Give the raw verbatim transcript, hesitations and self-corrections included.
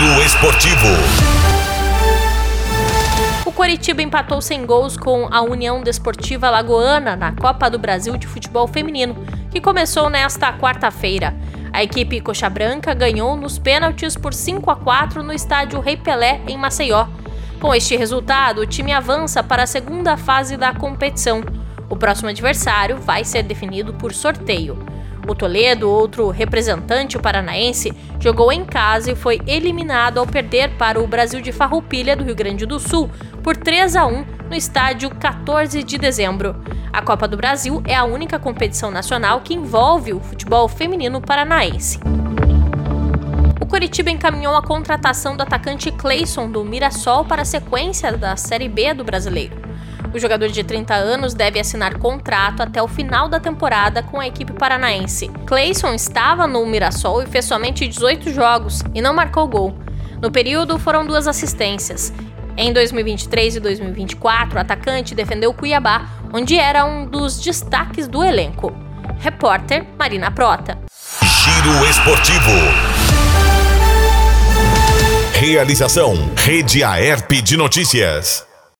Giro Esportivo. O Coritiba empatou sem gols com a União Desportiva Alagoana na Copa do Brasil de Futebol Feminino, que começou nesta quarta-feira. A equipe Coxa Branca ganhou nos pênaltis por cinco a quatro no estádio Rei Pelé, em Maceió. Com este resultado, o time avança para a segunda fase da competição. O próximo adversário vai ser definido por sorteio. O Toledo, outro representante paranaense, jogou em casa e foi eliminado ao perder para o Brasil de Farroupilha, do Rio Grande do Sul, por três a um no estádio quatorze de dezembro. A Copa do Brasil é a única competição nacional que envolve o futebol feminino paranaense. O Coritiba encaminhou a contratação do atacante Cleison do Mirassol para a sequência da Série B do Brasileiro. O jogador de trinta anos deve assinar contrato até o final da temporada com a equipe paranaense. Cleison estava no Mirassol e fez somente dezoito jogos e não marcou gol. No período, foram duas assistências. Em dois mil e vinte e três e dois mil e vinte e quatro, o atacante defendeu o Cuiabá, onde era um dos destaques do elenco. Repórter Marina Prota. Giro Esportivo. Realização: Rede Aerp de Notícias.